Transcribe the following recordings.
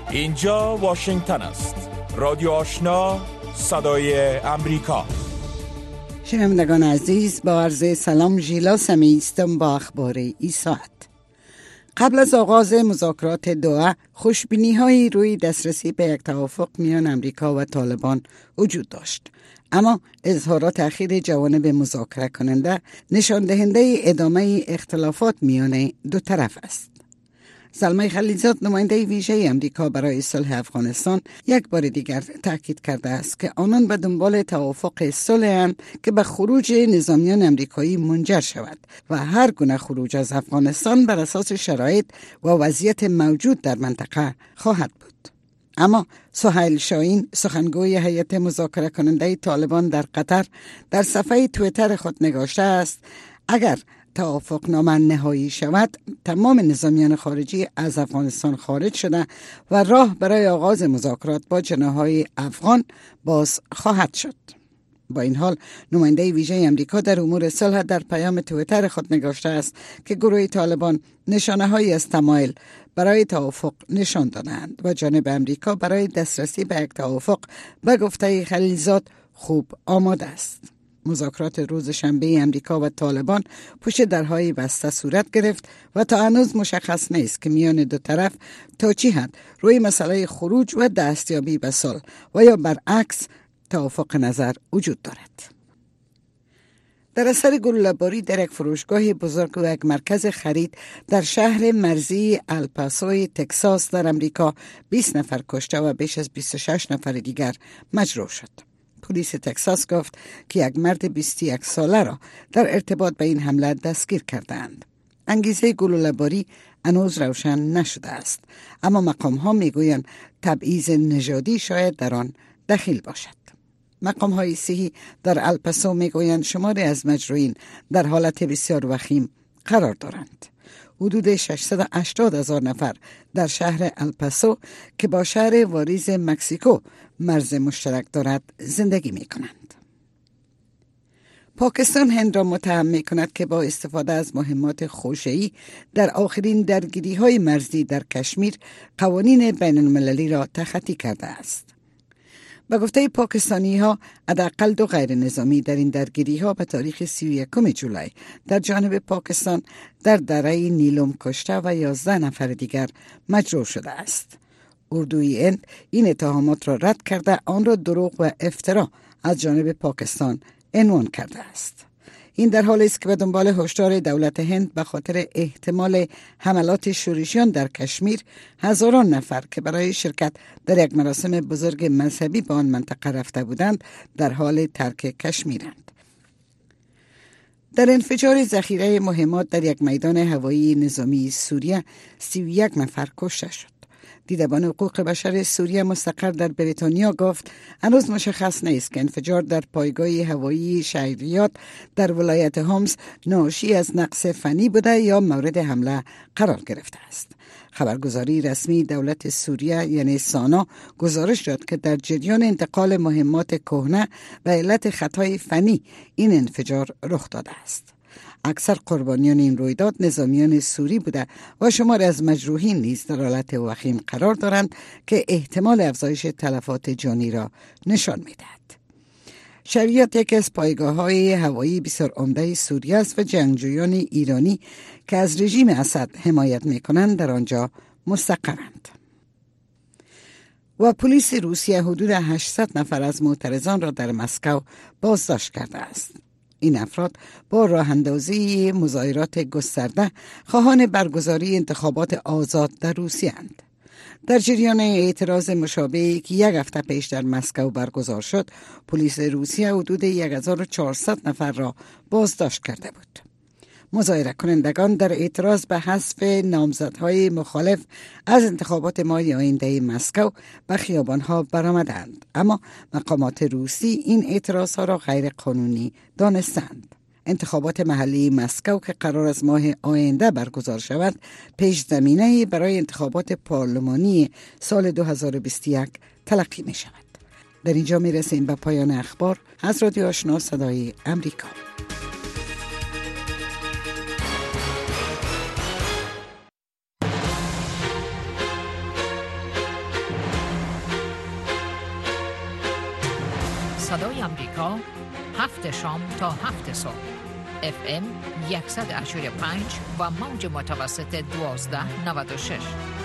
اینجا واشنگتن است. رادیو آشنا، صدای امریکا. شنوندگان عزیز، با عرض سلام، ژیلا سمیع هستم با اخبار این ساعت. قبل از آغاز مذاکرات دوحه، خوشبینی‌هایی روی دسترسی به یک توافق میان امریکا و طالبان وجود داشت. اما اظهارات اخیر جوانب مذاکره کننده نشان دهنده ادامه اختلافات میان دو طرف است. سلمای خلیلزاد، نماینده ویژه امریکا برای صلح افغانستان، یک بار دیگر تاکید کرده است که آنان به دنبال توافق صلح‌اند که به خروج نظامیان امریکایی منجر شود و هر گونه خروج از افغانستان بر اساس شرایط و وضعیت موجود در منطقه خواهد بود. اما سهیل شاهین، سخنگوی هیئت مذاکره کننده طالبان در قطر، در صفحه توییتر خود نگاشته است اگر توافقنامه نهایی شود، تمام نظامیان خارجی از افغانستان خارج شده و راه برای آغاز مذاکرات با جناح‌های افغان باز خواهد شد. با این حال، نماینده ویژه امریکا در امور صلح در پیام توییتر خود نگاشته است که گروه طالبان نشانه‌هایی از تمایل برای توافق نشان دادند و جانب امریکا برای دسترسی به یک توافق به گفته خلیلزاد خوب آماده است. مذاکرات روز شنبه امریکا و طالبان پشت درهای بسته صورت گرفت و تا هنوز مشخص نیست که میان دو طرف تا چی حد روی مسئله خروج و دستیابی به صلح و یا برعکس توافق نظر وجود دارد. در اثر گلوله‌باری در یک فروشگاه بزرگ و یک مرکز خرید در شهر مرزی الپاسوی تکساس در امریکا 20 نفر کشته و بیش از 26 نفر دیگر مجروح شد. پلیس تکساس گفت که یک مرد 21 ساله را در ارتباط به این حمله دستگیر کردند. انگیزه گلوله‌باری هنوز روشن نشده است، اما مقام‌ها میگویند تبعیض نژادی شاید در آن دخیل باشد. مقام‌های صحی در الپاسو میگویند شماری از مجروحین در حالت بسیار وخیم قرار دارند. حدود 680,000 نفر در شهر الپاسو که با شهر واریز مکزیکو مرز مشترک دارد زندگی می کنند. پاکستان هند را متهم می کند که با استفاده از مهمات خوشه‌ای در آخرین درگیری‌های مرزی در کشمیر قوانین بین المللی را تخطی کرده است. به گفته پاکستانی ها، حداقل 2 غیر نظامی در این درگیری ها به تاریخ 31 جولای در جانب پاکستان در دره نیلم کشته و 11 نفر دیگر مجروح شده است. اردوی هند این اتهامات را رد کرده آن را دروغ و افترا از جانب پاکستان عنوان کرده است. این در حالی است که به دنبال هشدار دولت هند به خاطر احتمال حملات شورشیان در کشمیر، هزاران نفر که برای شرکت در یک مراسم بزرگ مذهبی به آن منطقه رفته بودند در حال ترک کشمیرند. در انفجار ذخیره مهمات در یک میدان هوایی نظامی سوریه 31 نفر کشته شد. دیدبان حقوق بشر سوریه مستقر در بریتانیا گفت هنوز مشخص نیست که انفجار در پایگاه هوایی شهریات در ولایت هومس ناشی از نقص فنی بوده یا مورد حمله قرار گرفته است. خبرگزاری رسمی دولت سوریه یعنی سانا گزارش داد که در جریان انتقال مهمات کهنه به علت خطای فنی این انفجار رخ داده است. اکثر قربانیان این رویداد نظامیان سوری بوده و شماری از مجروحین نیز در حالت وخیم قرار دارند که احتمال افزایش تلفات جانی را نشان می‌دهد. شهریات یکی از پایگاه‌های هوایی بسیار عمده سوریه است و جنگجویان ایرانی که از رژیم اسد حمایت می‌کنند در آنجا مستقرند. و پلیس روسیه حدود 800 نفر از معترضان را در مسکو بازداشت کرده است. این افراد با راه اندازی مظاهرات گسترده خواهان برگزاری انتخابات آزاد در روسیه اند. در جریان اعتراض مشابهی که 1 هفته پیش در مسکو برگزار شد، پلیس روسیه حدود 1400 نفر را بازداشت کرده بود. مظاهره کنندگان در اعتراض به حذف نامزدهای مخالف از انتخابات ماه آینده مسکو به خیابانها برآمدند، اما مقامات روسی این اعتراضها را غیر قانونی دانستند. انتخابات محلی مسکو که قرار است ماه آینده برگزار شود، پیش زمینه برای انتخابات پارلمانی سال 2021 تلقی می شود. در اینجا می رسیم به پایان اخبار از رادیو آشنا صدای امریکا. صدای امریکا 7 شام تا 7 صبح FM 100.5 و موج متوسط 1296.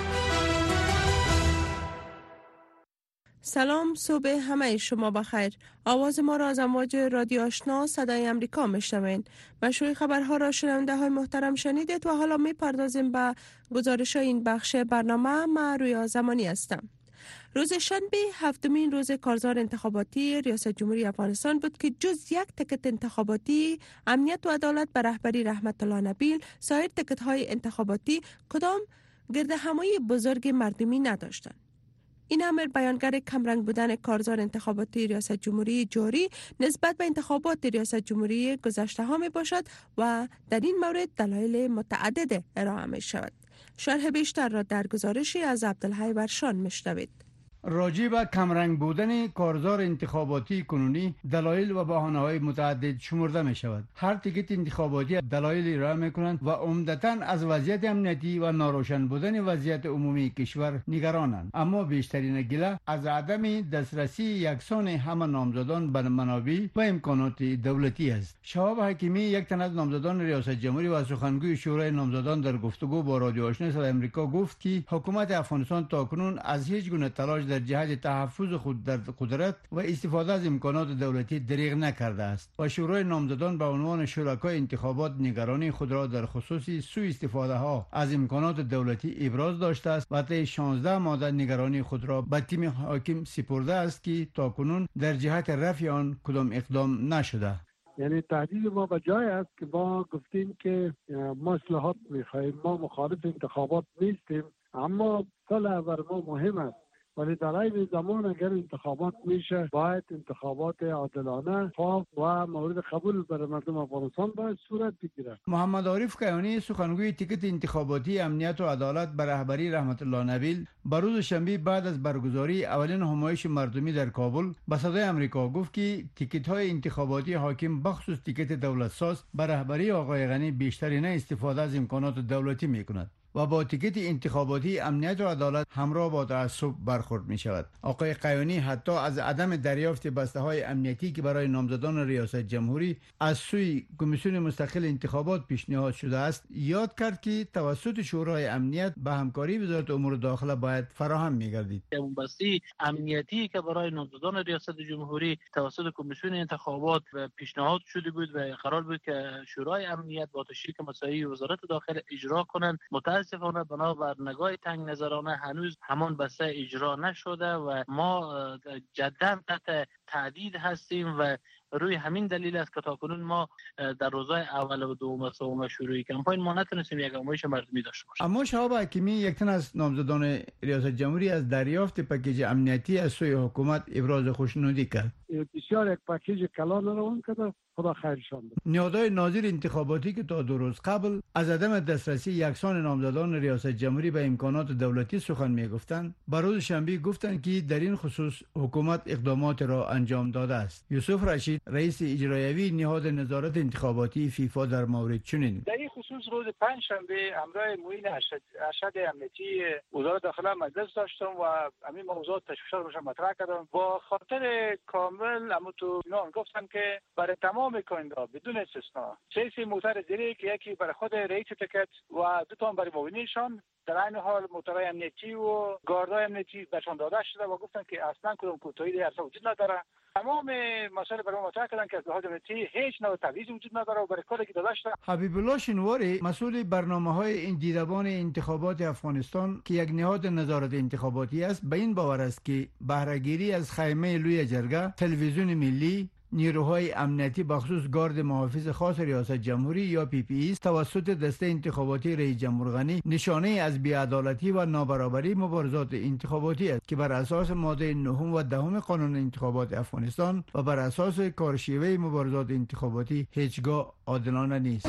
سلام، صبح همه شما بخیر. آواز ما را از امواج رادیو آشنا صدای امریکا میشنوین. مشروع خبرها را شنونده های محترم شنیدید و حالا میپردازیم به گزارش این بخش برنامه. من رویا زمانی هستم. روز شنبه هفتمین روز کارزار انتخاباتی ریاست جمهوری افغانستان بود که جز یک تکت انتخاباتی امنیت و عدالت به رهبری رحمت الله نبیل، سایر تکت های انتخاباتی کدام گرد همایی بزرگ مردمی نداشتند. این امر بیانگر کمرنگ بودن کارزار انتخاباتی ریاست جمهوری جاری نسبت به انتخابات ریاست جمهوری گذشته ها می باشد و در این مورد دلایل متعدد ارائه می شود. شرح بیشتر را در گزارشی از عبدالحی ورشان میشنوید. راجع به کمرنگ بودن کارزار انتخاباتی کنونی دلایل و بهانه‌های متعدد شمرده می شود. هر تیکت انتخاباتی دلایلی ارائه می کنند و عمدتاً از وضعیت امنیتی و ناروشن بودن وضعیت عمومی کشور نگرانند، اما بیشترین گله از عدم دسترسی یکسان همه نامزدان به منابع و امکانات دولتی است. شهاب حکیمی، یک تن از نامزدان ریاست جمهوری و سخنگوی شورای نامزدان، در گفتگو با رادیو آشنا صدای آمریکا گفت که حکومت افغانستان تاکنون از هیچ گونه تلاش در جهت تحفظ خود در قدرت و استفاده از امکانات دولتی دریغ نکرده است و شورای نامزدان به عنوان شرکای انتخابات نگرانی خود را در خصوص سوء استفاده ها از امکانات دولتی ابراز داشته است و طی 16 ماده نگرانی خود را به تیم حاکم سپرده است که تاکنون در جهت رفع آن کدام اقدام نشده. یعنی تهدید ما به جای است که ما گفتیم که ما اصلاحات می‌خواهیم، ما مخالف انتخابات نیستیم، اما صلح بر ما مهم است، ولی در این زمان اگر انتخابات میشه باید انتخابات عادلانه، پاک و مورد قبول برای مردم افغانستان باید صورت بگیرد. محمد عارف کیانی، سخنگوی تیکت انتخاباتی امنیت و عدالت به رهبری رحمت الله نبیل، به روز شنبه بعد از برگزاری اولین همایش مردمی در کابل به صدای آمریکا گفت که تیکت های انتخاباتی حاکم بخصوص تیکت دولت ساز به رهبری آقای غنی بیشتری نه استفاده از امکانات دولتی میکند و با تیکت انتخاباتی امنیت و عدالت همراه با تعصب برخورد می شود. آقای قیانی حتی از عدم دریافت بسته های امنیتی که برای نامزدان ریاست جمهوری از سوی کمیسیون مستقل انتخابات پیشنهاد شده است یاد کرد که توسط شورای امنیت به همکاری وزارت امور داخله باید فراهم می گردید. بسته امنیتی که برای نامزدان ریاست جمهوری توسط کمیسیون انتخابات پیشنهاد شده بود و قرار بود که شورای امنیت با تشریک مساعی وزارت داخله اجرا کنند، متاسفانه بنابر نگاه تنگ نظرانه هنوز همان بسته اجرا نشده و ما جدا تحت تهدید هستیم و روی همین دلیل است که تاکنون ما در روزهای اول و دوم و سوم شروع کمپاین ما نتونستیم یک همایش مردمی داشته باشیم. اما شهاب حکیمی، یک تن از نامزدان ریاست جمهوری، از دریافت پکیج امنیتی از سوی حکومت ابراز خوشنودی کرد. بسیار یک پکیج کلان روان کرده، خدا خیرشان بده. نهادهای ناظر انتخاباتی که تا 2 روز قبل از عدم دسترسی یکسان نامزدان ریاست جمهوری به امکانات دولتی سخن میگفتند، به روز شنبه گفتند که در این خصوص حکومت اقدامات را انجام داده است. یوسف رشید، رئیس اجرایی نهاد نظارت انتخاباتی فیفا، در مورد چنین: در این خصوص روز پنجشنبه همراه معین ارشد امنیتی وزارت داخله مجلس داشتم و همین موضوعات تشویشات رو مطرح کردم. با خاطر کامل اما تو اینا گفتم که برای تمام کاندیدا بدون استثنا 3 موتر زیری که یکی برای خود رئیس تکت و 2 تا برای معاونینشان، در این حال موترهای امنیتی و گاردهای امنیتی برشان داده شده و گفتن که اصلا کدام کوتاهی در اصلا وجود نداره. تمام مسائل برای ما مطرح کردن که از لحاظ امنیتی هیچ نوع تبعیضی وجود نداره و برای کاری که داده شده. حبیب الله شنواری، مسئول برنامه‌های این دیدبان انتخابات افغانستان که یک نهاد نظارت انتخاباتی است، به این باور است که بهره‌گیری از خیمه لوی جرگه، تلویزیون ملی، نیروهای امنیتی بخصوص گارد محافظ خاص ریاست جمهوری یا PPE توسط دسته انتخاباتی رئیس جمهور غنی نشانه از بی‌عدالتی و نابرابری مبارزات انتخاباتی است که بر اساس ماده 9 و 10 قانون انتخابات افغانستان و بر اساس کارشیوه مبارزات انتخاباتی هیچگاه عادلانه نیست.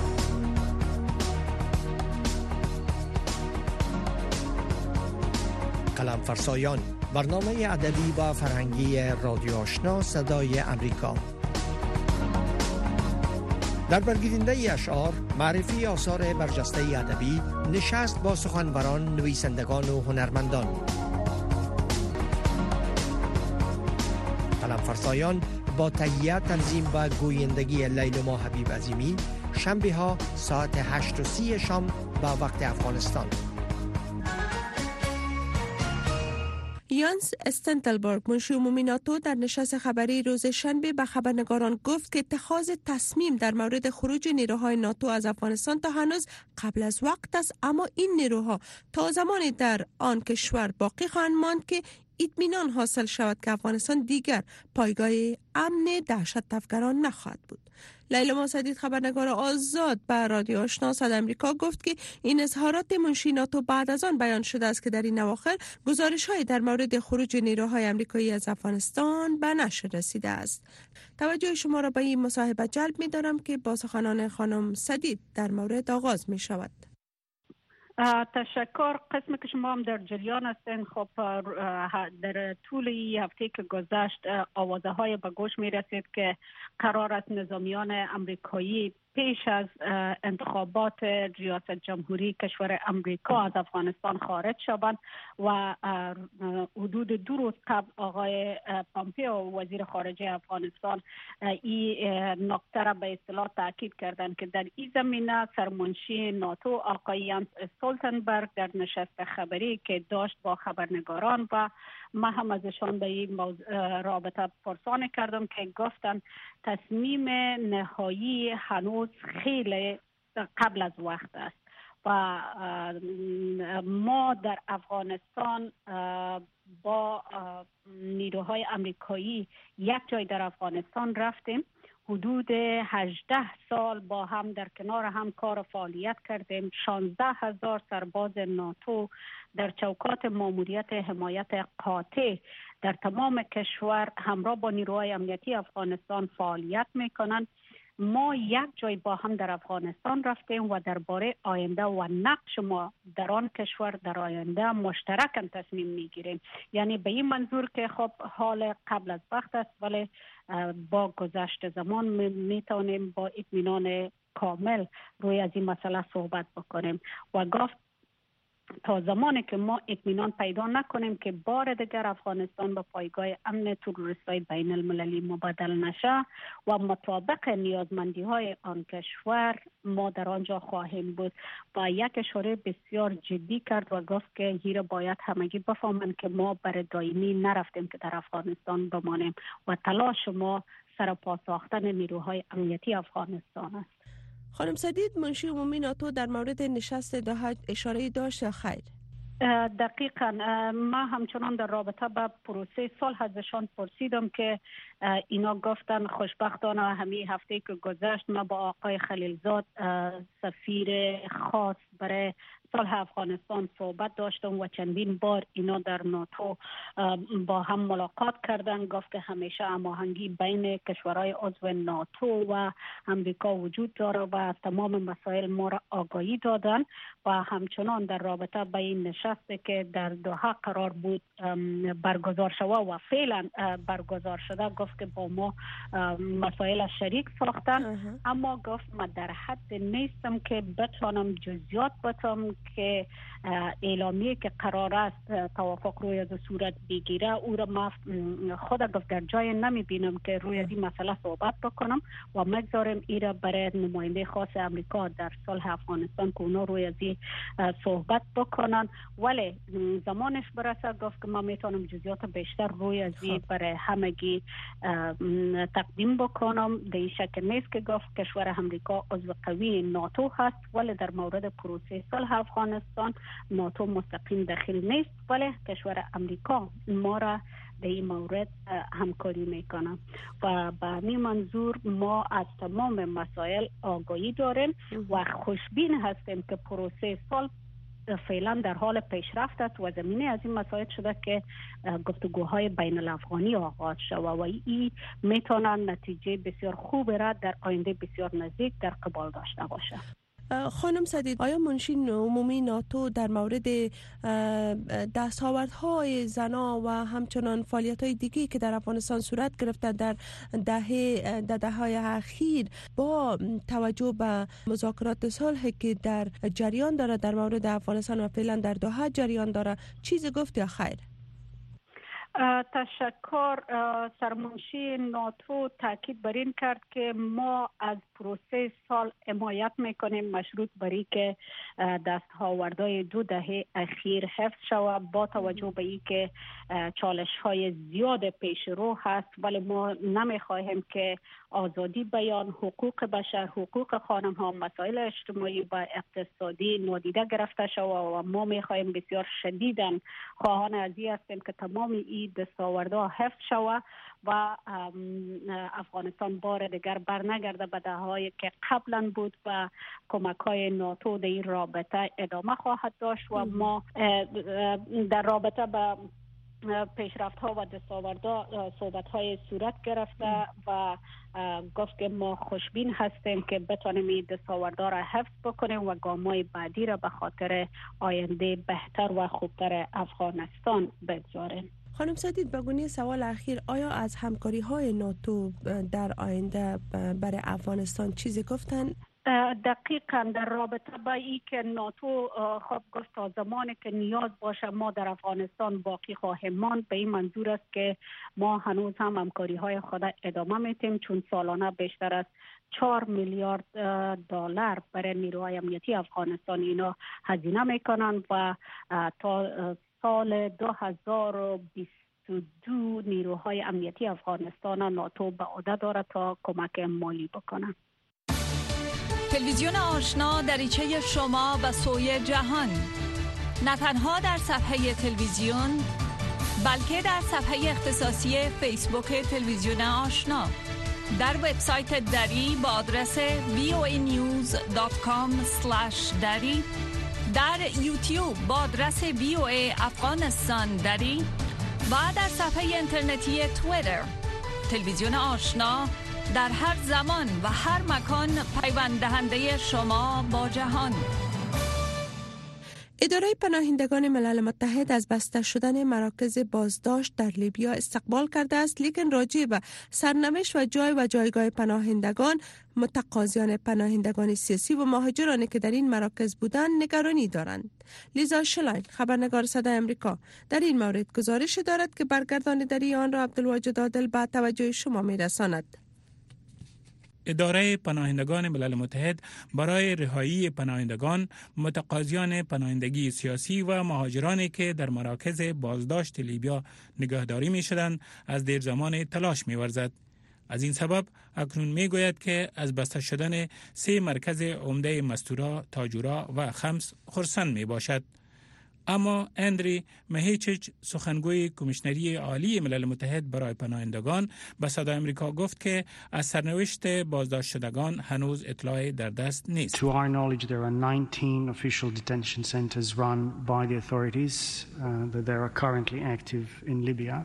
قلم فرسایان، برنامه ادبی و فرهنگی رادیو آشنا صدای امریکا. در برگزیدنده اشعار، معرفی آثار برجسته ادبی، نشست با سخنوران، نویسندگان و هنرمندان. قلم فرسایان با تهیه تنظیم و گویندگی لیلما حبیب عظیمی، شنبه ها ساعت 8:30 شام به وقت افغانستان. یانس استنتلبرگ، منشی عمومی ناتو، در نشست خبری روز شنبه به خبرنگاران گفت که اتخاذ تصمیم در مورد خروج نیروهای ناتو از افغانستان تا هنوز قبل از وقت است، اما این نیروها تا زمانی در آن کشور باقی خواهند ماند که اطمینان حاصل شود که افغانستان دیگر پایگاه امن دهشت افکران نخواهد بود. لیلا مصدیق، خبرنگار آزاد، به رادیو آشنا صدای آمریکا گفت که این اظهارات منشی ناتو بعد از آن بیان شده است که در این اواخر گزارش‌هایی در مورد خروج نیروهای آمریکایی از افغانستان به نشر رسیده است. توجه شما را به این مصاحبه جلب می‌دارم که با سخنان خانم صدیق در مورد آغاز می‌شود. تشکر. قسم که شما هم در جریان هستین، خب در طول این هفته که گذشت آوازه های به گوش می رسید که قرار است نظامیان امریکایی پیش از انتخابات ریاست جمهوری کشور امریکا از افغانستان خارج شوند و حدود 2 روز قبل آقای پامپیو وزیر خارجه افغانستان این نکته را به اصطلاح تاکید کردند که در این زمینه سرمنشی ناتو آقای یانس استولتنبرگ در نشست خبری که داشت با خبرنگاران و ما هم ازشان به این رابطه پرسان کردم که گفتن تصمیم نهایی هنوز خیلی قبل از وقت است و ما در افغانستان با نیروهای امریکایی یک جای در افغانستان رفتیم، حدود 18 سال با هم در کنار هم کار و فعالیت کردیم. 16,000 سرباز ناتو در چوکات ماموریت حمایت قاطع در تمام کشور همراه با نیروهای امنیتی افغانستان فعالیت میکنند. ما یک جای با هم در افغانستان رفتیم و درباره آینده و نقش ما در آن کشور در آینده مشترکاً تصمیم میگیریم. یعنی به این منظور که خب حال قبل از وقت است، ولی با گذشت زمان میتونیم با اطمینان کامل روی از این مسئله صحبت بکنیم و گفت تا زمانی که ما اطمینان پیدا نکنیم که بار دیگر افغانستان به پایگاه امن تروریست‌های بین المللی مبادل نشه و مطابق نیازمندی های آن کشور ما در آنجا خواهیم بود. با یک اشاره بسیار جدی کرد و گفت که هیر باید همگی بفهمند که ما برای دائمی نرفتیم که در افغانستان بمانیم و تلاش ما سرپا ساختن نیروهای امنیتی افغانستان است. خانم صدیق، منشی عمومی ناتو در مورد نشست دوحه اشاره داشت یا خیر؟ دقیقاً ما همچنان در رابطه با پروسه صلح ازشان پرسیدم که اینا گفتن خوشبختانه همین هفته که گذشت ما با آقای خلیلزاد سفیر خاص برای صلح افغانستان صحبت داشتم و چندین بار اینا در ناتو با هم ملاقات کردن. گفت که همیشه هماهنگی بین کشورهای عضو ناتو و امریکا وجود داره و از تمام مسائل ما را آگاهی دادن و همچنان در رابطه با این نشستی که در دوحه قرار بود برگزار شده و فعلا برگزار شده، گفت که با ما مسائل شریک ساختن، اما گفت ما در حد نیستم که بتوانم جزئیات بتم که اعلامیه که قرار است توافق روی از صورت بگیره او را ما خود گفت در جای نمی بینم که روی این مسئله صحبت بکنم و مگذارم ای را برای نماینده خاص امریکا در صلح افغانستان که اونا روی از صحبت بکنن، ولی زمانش برسه گفت که ما میتونم جزئیات بیشتر روی از برای همگی تقدیم بکنم. در این شکل نیست که گفت کشور امریکا عضو قوی ناتو هست، ولی در مورد پروسه صلح افغانستان ناتو مستقیم داخل نیست، ولی کشور امریکا ما را در این مورد همکاری میکنه و به همین منظور ما از تمام مسائل آگاهی داریم و خوشبین هستیم که پروسه صلح فعلا در حال پیشرفت است و زمینه از این مسائل شده که گفتگوهای بین الافغانی آغاز شود و این میتونن نتیجه بسیار خوب را در آینده بسیار نزدیک در قبال داشته باشه. خانم صدیق، آیا منشی عمومی ناتو در مورد دستاوردهای زنا و همچنان فعالیت‌های دیگری که در افغانستان صورت گرفته در دهه‌های اخیر با توجه به مذاکرات صلح که در جریان داره در مورد افغانستان و فعلا در دوحه جریان داره چیزی گفت یا خیر؟ تشکر. سرمنشی ناتو تاکید بر این کرد که ما از پروسه سال حمایت میکنیم مشروط بر این که دستاوردهای 2 دهه اخیر حفظ شود با توجه به این که چالش های زیاد پیش رو هست، ولی ما نمیخواهیم که آزادی بیان، حقوق بشر، حقوق خانم ها، مسائل اجتماعی و اقتصادی نادیده گرفته شود و ما میخواهیم بسیار شدیداً خواهان از این هستیم که تمام این دستاوردها حفظ شود و افغانستان بار دیگر برنگرده به دههایی که قبلا بود و کمک‌های ناتو در این رابطه ادامه خواهد داشت و ما در رابطه به پیشرفت‌ها و دستاوردها صحبت‌های صورت گرفته و گفت که ما خوشبین هستیم که بتونیم این دستاوردها را حفظ بکنیم و گام‌های بعدی را به خاطر آینده بهتر و خوبتر افغانستان بگذاریم. خانم سدید، بگونی سوال اخیر، آیا از همکاری های ناتو در آینده برای افغانستان چیزی گفتن؟ دقیقاً در رابطه با این که ناتو خب گفت تا زمانی که نیاز باشه ما در افغانستان باقی خواهیم ماند، به این منظور است که ما هنوز هم همکاری های خود ادامه میتیم، چون سالانه بیشتر از 4 میلیارد دلار برای نیروهای امنیتی افغانستان اینا هزینه میکنن و تا سال 2022 نیروهای امنیتی افغانستان ناتو به عهده دارد تا کمک مالی بکنن. تلویزیون آشنا دریچه شما به سوی جهان، نه تنها در صفحه تلویزیون بلکه در صفحه اختصاصی فیسبوک تلویزیون آشنا، در وبسایت دری با آدرس voanews.com/dari، در یوتیوب با آدرس VOA افغانستان دری و در صفحه اینترنتی توییتر. تلویزیون آشنا در هر زمان و هر مکان پیوند دهنده شما با جهان. اداره پناهندگان ملل متحد از بسته شدن مراکز بازداشت در لیبیا استقبال کرده است، لیکن راجع به سرنوشت و جای و جایگاه پناهندگان، متقاضیان پناهندگان سیاسی و مهاجرانی که در این مراکز بودند نگرانی دارند. لیزا شلاین، خبرنگار صدای آمریکا، در این مورد گزارش دارد که برگرداندگی آن را عبدالواجد عادل به توجه شما می‌رساند. اداره پناهندگان ملل متحد برای رهایی پناهندگان، متقاضیان پناهندگی سیاسی و مهاجرانی که در مراکز بازداشت لیبیا نگهداری می شدند از دیر زمان تلاش می ورزد. از این سبب اکنون می گوید که از بسته شدن 3 مرکز عمده مستورا، تاجورا و خمس خرسند می باشد. اما اندری مهیچیچ، سخنگوی کمیشنری عالی ملل متحد برای پناهندگان، به صدای آمریکا گفت که از سرنوشت بازداشت شدگان هنوز اطلاعی در دست نیست. To our knowledge there are 19 official detention centers run by the authorities that are currently active in Libya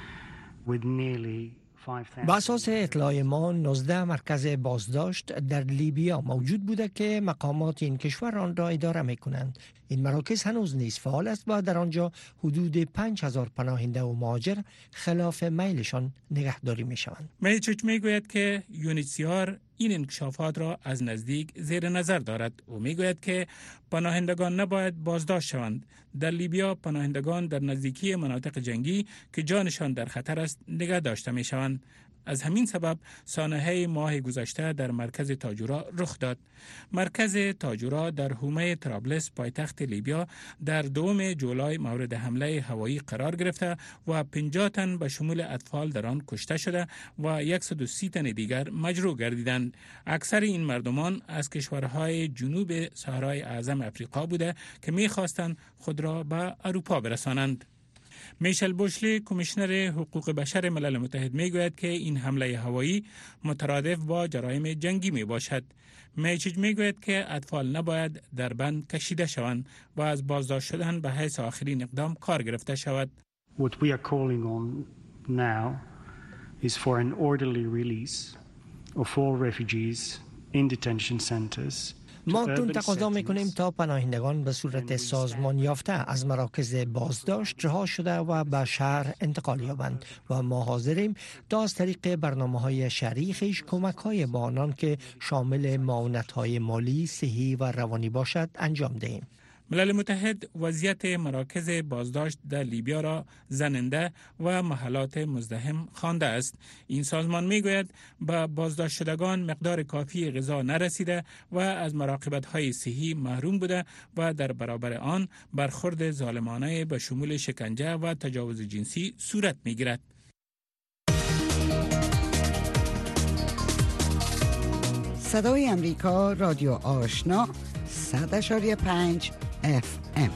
with nearly با اساس اطلاع ما 19 مرکز بازداشت در لیبیا موجود بوده که مقامات این کشور آن را اداره می کنند. این مراکز هنوز نیز فعال است و در آنجا حدود 5000 پناهنده و مهاجر خلاف میلشان نگهداری می شوند. میچیچ می گوید که UNHCR این انکشافات را از نزدیک زیر نظر دارد و می گوید که پناهندگان نباید بازداشت شوند. در لیبیا پناهندگان در نزدیکی مناطق جنگی که جانشان در خطر است نگه داشته می شوند. از همین سبب سانحه ماه گذشته در مرکز تاجورا رخ داد. مرکز تاجورا در حومه طرابلس پایتخت لیبیا در 2 جولای مورد حمله هوایی قرار گرفته و 50 تن به شمول اطفال در آن کشته شده و 130 تن دیگر مجروح گردیدند. اکثر این مردمان از کشورهای جنوب صحرای اعظم افریقا بوده که می‌خواستند خود را به اروپا برسانند. میشل بوشلی، کمیشنر حقوق بشر ملل متحد، میگوید که این حمله هوایی مترادف با جرایم جنگی می باشد. میچیچ میگوید که اطفال نباید در بند کشیده شوند و از بازداشت شدن به حیث آخرین اقدام کار گرفته شود. What we are calling on now is for an orderly release of all refugees in detention centers. ما اکنون تقاضا میکنیم تا پناهندگان به صورت سازمان یافته از مراکز بازداشت رها شده و به شهر انتقال یابند و ما حاضریم تا از طریق برنامه‌های شهری خویش کمک‌های به آنان که شامل معاونت‌های مالی، صحی و روانی باشد انجام دهیم. ملل متحد وضعیت مراکز بازداشت در لیبیا را زننده و محلات مزدحم خوانده است. این سازمان میگوید به بازداشت شدگان مقدار کافی غذا نرسیده و از مراقبت‌های صحی محروم بوده و در برابر آن برخورد ظالمانه به شمول شکنجه و تجاوز جنسی صورت میگیرد. صدای امریکا، رادیو آشنا، 100.5 FM.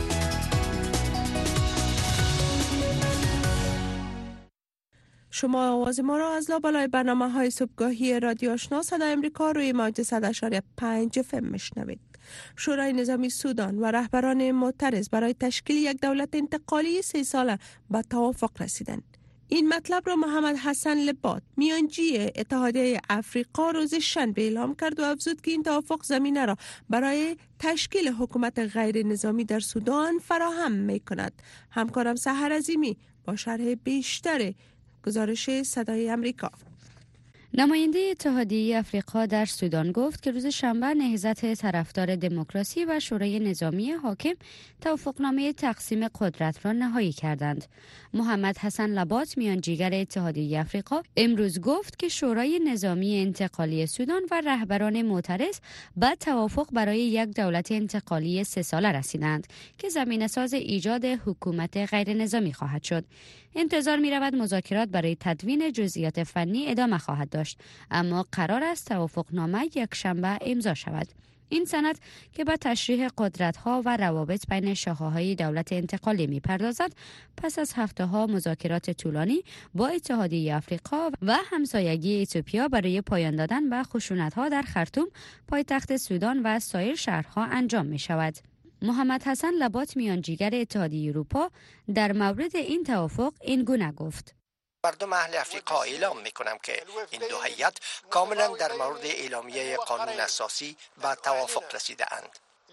شما آواز ما را از لابلای برنامه‌های صبحگاهی رادیو آشنا صدای امریکا روی موج 100.5 FM میشنوید. شورای نظامی سودان و رهبران معترض برای تشکیل یک دولت انتقالی 3 ساله به توافق رسیدند. این مطلب را محمد حسن لبات، میانجی اتحادیه افریقا، روز شنبه اعلام کرد و افزود که این توافق زمینه را برای تشکیل حکومت غیر نظامی در سودان فراهم می کند. همکارم سحر عظیمی با شرح بیشتر گزارش صدای امریکا. نماینده اتحادیه افریقا در سودان گفت که روز شنبه نهضت طرفدار دموکراسی و شورای نظامی حاکم توافقنامه تقسیم قدرت را نهایی کردند. محمد حسن لبات، میانجیگر اتحادیه افریقا، امروز گفت که شورای نظامی انتقالی سودان و رهبران معترض به توافق برای یک دولت انتقالی 3 ساله رسیدند که زمینه‌ساز ایجاد حکومت غیر نظامی خواهد شد. انتظار می رود مذاکرات برای تدوین جزئیات فنی ادامه خواهد داشت، اما قرار است توافقنامه یک شنبه امضا شود. این سند که به تشریح قدرت‌ها و روابط بین شاخه‌های دولت انتقالی می‌پردازد، پس از هفته‌ها مذاکرات طولانی با اتحادیه افریقا و همسایگی اتیوپیا برای پایان دادن به خشونت‌ها در خرطوم، پایتخت سودان و سایر شهرها انجام می‌شود. محمد حسن لبات، میانجیگر اتحادیه اروپا، در مورد این توافق این گونه گفت: مردم اهل افریقا اعلام میکنم که این دو هیئت کاملا در مورد اعلامیه قانون اساسی به توافق رسیده اند.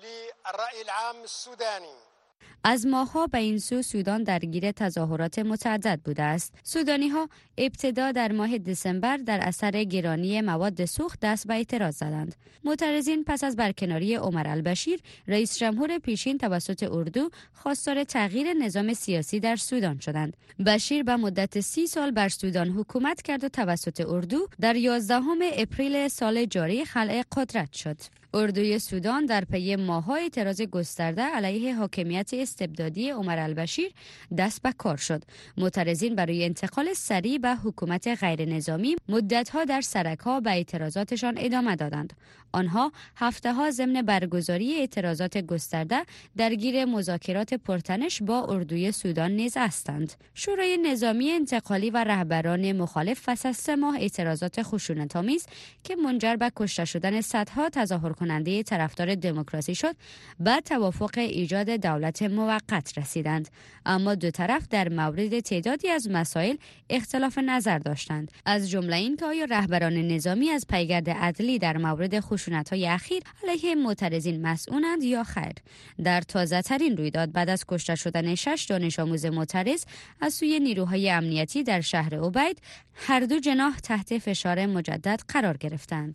از ماه‌ها به این سو سودان درگیر تظاهرات متعدد بوده است. سودانی‌ها ابتدا در ماه دسامبر در اثر گرانی مواد سوخت دست به اعتراض زدند. معترضین پس از برکناری عمر البشیر، رئیس جمهور پیشین، توسط اردو خواستار تغییر نظام سیاسی در سودان شدند. بشیر به مدت 30 سال بر سودان حکومت کرد و توسط اردو در 11 اپریل سال جاری خلع قدرت شد. اردوی سودان در پی ماه‌های اعتراض گسترده علیه حاکمیت استبدادی عمر البشیر دست به کار شد. معترضین برای انتقال سریع به حکومت غیر نظامی مدت‌ها در سرک‌ها به اعتراضاتشان ادامه دادند. آنها هفته‌ها ضمن برگزاری اعتراضات گسترده درگیر مذاکرات پرتنش با اردوی سودان نیز هستند. شورای نظامی انتقالی و رهبران مخالف پس از 3 ماه اعتراضات خشونت‌آمیز که منجر به کشته شدن صدها تظاهرکننده طرفدار دموکراسی شد، به توافق ایجاد دولت موقت رسیدند. اما دو طرف در مورد تعدادی از مسائل اختلاف نظر داشتند، از جمله اینکه آیا رهبران نظامی از پیگرد عدلی در مورد خشونت‌های اخیر علیه معترضین مسئولند یا خیر. در تازه‌ترین رویداد بعد از کشته شدن 6 دانش آموز معترض از سوی نیروهای امنیتی در شهر عبید، هر دو جناح تحت فشار مجدد قرار گرفتند.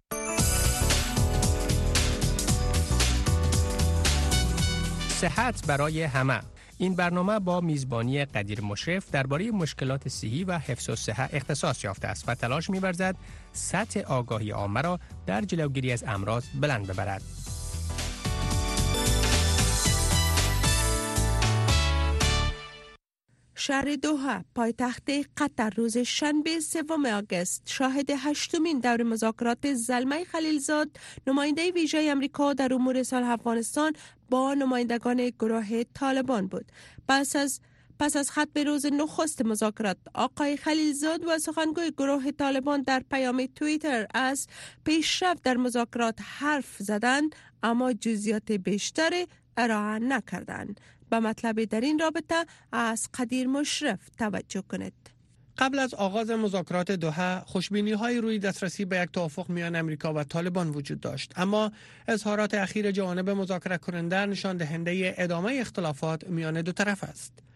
صحت برای همه. این برنامه با میزبانی قدیر مشرف درباره مشکلات صحی و حفظ الصحه اختصاص یافته است و تلاش می‌ورزد سطح آگاهی عامه را در جلوگیری از امراض بلند ببرد. شهر دوحه، پایتخت قطر، روز شنبه 3 آگوست شاهد 8مین دور مذاکرات زلمه خلیلزاد، نماینده ویژه آمریکا در امور صلح افغانستان، با نمایندگان گروه طالبان بود. پس از خطب روز نخست مذاکرات، آقای خلیلزاد و سخنگوی گروه طالبان در پیام توییتر از پیشرفت در مذاکرات حرف زدند، اما جزئیات بیشتر ارائه نکردند. به مطلب در این رابطه از قدیر مشرف توجه کنید. قبل از آغاز مذاکرات دوحه، خوشبینی‌های روی دسترسی به یک توافق میان امریکا و طالبان وجود داشت، اما اظهارات اخیر جانب مذاکره کننده نشان دهنده ادامه اختلافات میان دو طرف است.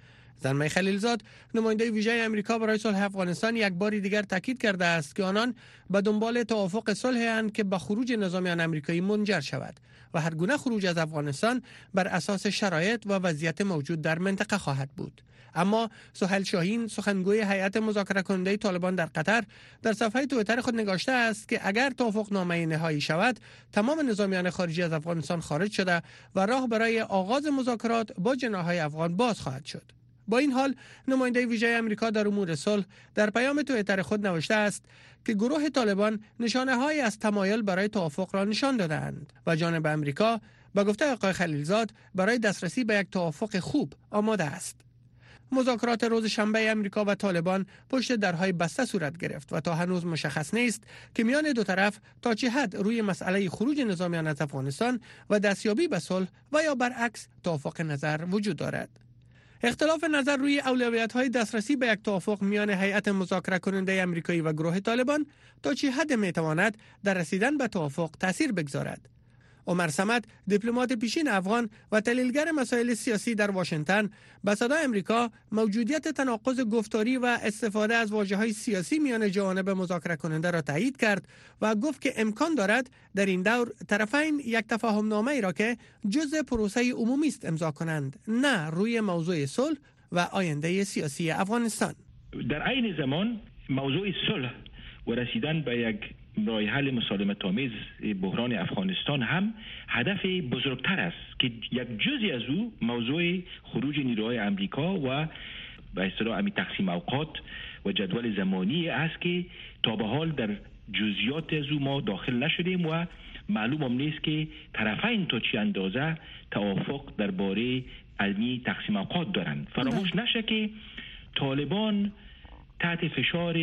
زلمه خلیلزاد نماینده ویژه آمریکا برای صلح افغانستان یک بار دیگر تاکید کرده است که آنان به دنبال توافق صلح‌اند که به خروج نظامیان آمریکایی منجر شود و هر گونه خروج از افغانستان بر اساس شرایط و وضعیت موجود در منطقه خواهد بود. اما سهیل شاهین سخنگوی هیئت مذاکره کننده طالبان در قطر در صفحه توییتر خود نگاشته است که اگر توافقنامه نهایی شود تمام نظامیان خارجی از افغانستان خارج شده و راه برای آغاز مذاکرات با جناح‌های افغان باز خواهد شد. با این حال نماینده ویژه آمریکا در امور صلح در پیام توییتر خود نوشته است که گروه طالبان نشانه‌هایی از تمایل برای توافق را نشان داده‌اند و جانب آمریکا با گفته آقای خلیلزاد برای دسترسی به یک توافق خوب آماده است. مذاکرات روز شنبه آمریکا و طالبان پشت درهای بسته صورت گرفت و تا هنوز مشخص نیست که میان دو طرف تا چه حد روی مسئله خروج نظامیان از افغانستان و دستیابی به صلح و یا برعکس توافق نظر وجود دارد. اختلاف نظر روی اولویت‌های دسترسی به یک توافق میان هیئت مذاکره کننده آمریکایی و گروه طالبان تا چه حد میتواند در رسیدن به توافق تاثیر بگذارد. عمر صمد دیپلمات پیشین افغان و تحلیلگر مسائل سیاسی در واشنگتن به صدای آمریکا موجودیت تناقض گفتاری و استفاده از واژه‌های سیاسی میان جوانب مذاکره کننده را تایید کرد و گفت که امکان دارد در این دور طرفین یک تفاهم نامه ای را که جزء پروسه عمومی است امضا کنند، نه روی موضوع صلح و آینده سیاسی افغانستان. در عین زمان موضوع صلح و رسیدن به یک راه حل مسالمت‌آمیز بحران افغانستان هم هدف بزرگتر است که یک جزئی از او موضوع خروج نیروهای آمریکا و به اصطلاح تقسیم اوقات و جدول زمانی است که تا به حال در جزئیات از او ما داخل نشدیم و معلوم هم نیست که طرفین تا چه اندازه توافق درباره علمی تقسیم اوقات دارند. فراموش نشه که طالبان تحت فشار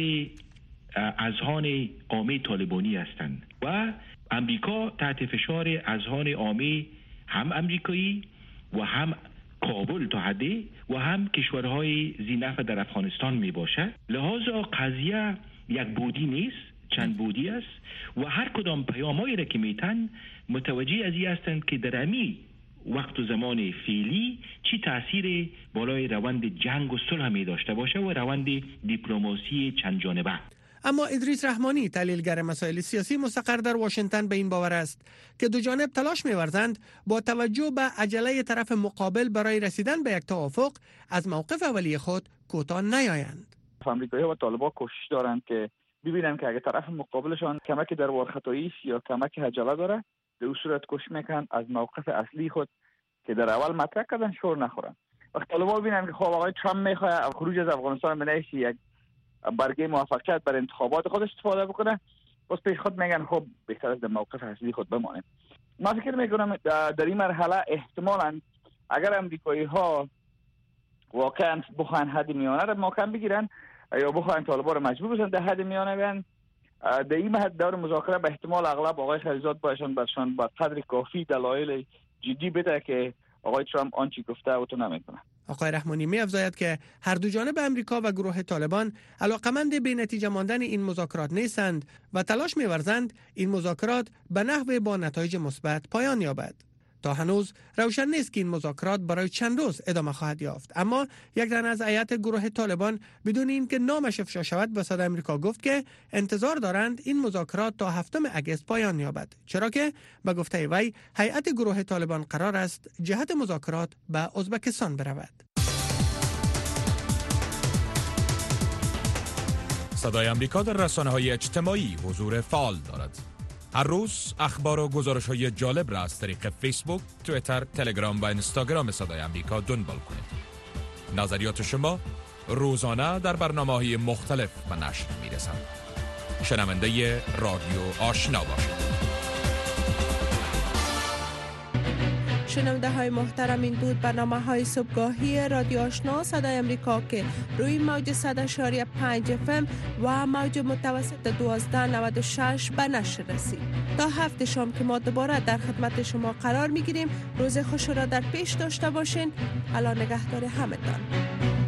اذهان عامه طالبانی هستند و امریکا تحت فشار اذهان عامه هم امریکایی و هم کابل تا حدی و هم کشورهای ذی‌نفع در افغانستان می باشد. لذا قضیه یک بودی نیست، چند بودی است و هر کدام پیامایی را که میتن متوجه از این هستند که در امی وقت و زمان فعلی چی تأثیر بالای روند جنگ و صلح می داشته باشه و روند دیپلماسی چند جانبه. اما ادریس رحمانی تحلیلگر مسائل سیاسی مستقر در واشنگتن به این باور است که دو جانب تلاش می‌ورزند با توجه به عجله طرف مقابل برای رسیدن به یک توافق از موقف اولیه خود کوتاه نیایند. آمریکایی‌ها و طالبان کوشش دارند که ببینن که اگه طرف مقابلشان کمک در وارخطایی است یا کمک عجله داره، به اون صورت کوشش میکنن از موقف اصلی خود که در اول مطرح کردن شور نخورن. وقتی طالبان ببینن که خب آقای ترامپ میخواد خروج از افغانستان به یک برگه موفقیت بر انتخابات خود استفاده بکنه، بس پیش خود میگن خب بهتر از در موقف اصلی خود بمانیم. من فکر میکنم در این مرحله احتمالاً اگر امریکایی ها واقعا بخواین حد میانه را محکم بگیرن یا بخواین طالبان را مجبور بشن در حد میانه بیان، در این حد دور مذاکره به احتمال اغلب آقای خلیلزاد باشن برشان با قدر کافی دلایل جدی بده که آقای ترامپ آنچه گفته او تو نمیکنه. آقای رحمانی می افزاید که هر دو جانب امریکا و گروه طالبان علاقمند به نتیجه ماندن این مذاکرات نیستند و تلاش می‌ورزند این مذاکرات به نحو با نتایج مثبت پایان یابد. تا هنوز روشن نیست که این مذاکرات برای چند روز ادامه خواهد یافت، اما یک تن از هیئت گروه طالبان بدون اینکه نامش افشا شود به صدای آمریکا گفت که انتظار دارند این مذاکرات تا 7 اگست پایان یابد، چرا که به گفته وی هیئت گروه طالبان قرار است جهت مذاکرات به ازبکستان برود. صدای آمریکا در رسانه‌های اجتماعی حضور فعال دارد. هر روز اخبار و گزارش‌های جالب را از طریق فیسبوک، توییتر، تلگرام و اینستاگرام صدای آمریکا دنبال کنید. نظریات شما روزانه در برنامه‌های مختلف به نشر می‌رسند. شنونده رادیو آشنا باشید. شنونده های محترم، این بود برنامه های صبحگاهی رادیو آشنا صدای امریکا که روی موج 100.5 FM و موج متوسط 1296 به نشر رسید. تا هفته شام که ما دوباره در خدمت شما قرار می گیریم. روز خوش را در پیش داشته باشین. الله نگهدار همتان.